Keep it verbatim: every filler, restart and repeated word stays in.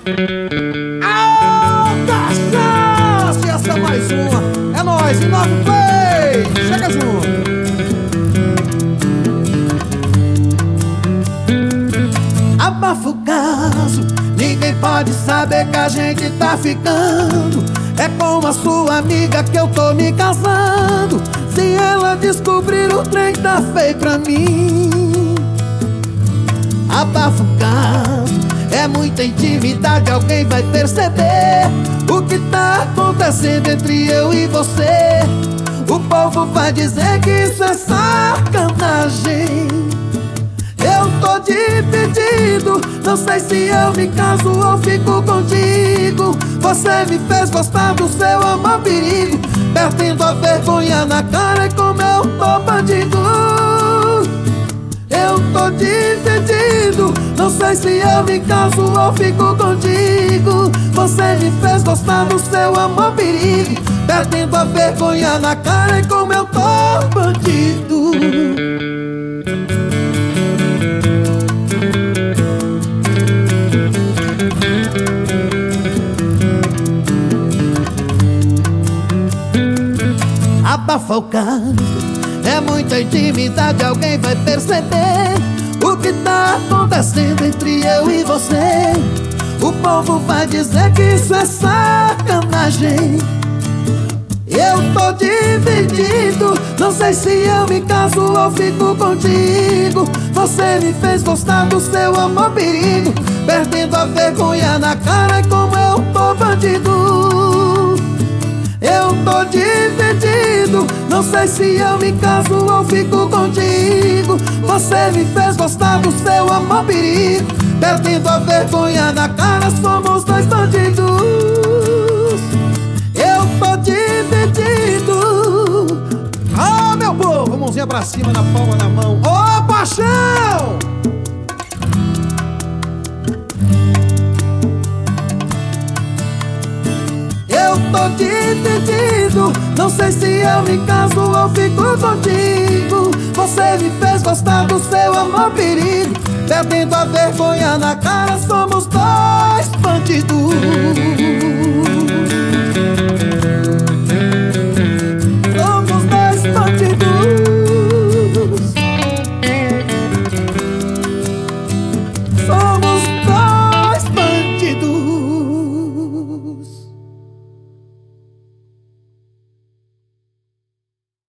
Ah, cachaça! Essa é mais uma. É nóis, em nove play. Chega junto. Abafa o caso, ninguém pode saber que a gente tá ficando. É com a sua amiga que eu tô me casando. Se ela descobrir, o trem tá feio pra mim. Abafa o caso, é muita intimidade, alguém vai perceber o que tá acontecendo entre eu e você. O povo vai dizer que isso é sacanagem. Eu tô dividido, não sei se eu me caso ou fico contigo. Você me fez gostar do seu amor perigo, perdendo a vergonha na cara e como eu tô bandido. Eu tô dividido, não sei se eu me caso ou fico contigo. Você me fez gostar do seu amor perigo, perdendo a vergonha na cara e como eu tô bandido. Abafa o caso, é muita intimidade, alguém vai perceber o que tá acontecendo entre eu e você. O povo vai dizer que isso é sacanagem. Eu tô dividido, não sei se eu me caso ou fico contigo. Você me fez gostar do seu amor perigo, perdendo a vergonha na cara e como eu tô bandido. Eu tô dividido, não sei se eu me caso ou fico contigo. Você me fez gostar do seu amor perigo, perdendo a vergonha na cara, somos dois bandidos. Eu tô dividido. Ah, meu povo, mãozinha pra cima, na palma da mão. Ô, paixão! Eu tô dividido, não sei se eu me caso ou fico contigo. Você me fez gostar do seu amor perigo, perdendo a vergonha na cara, somos dois bandidos.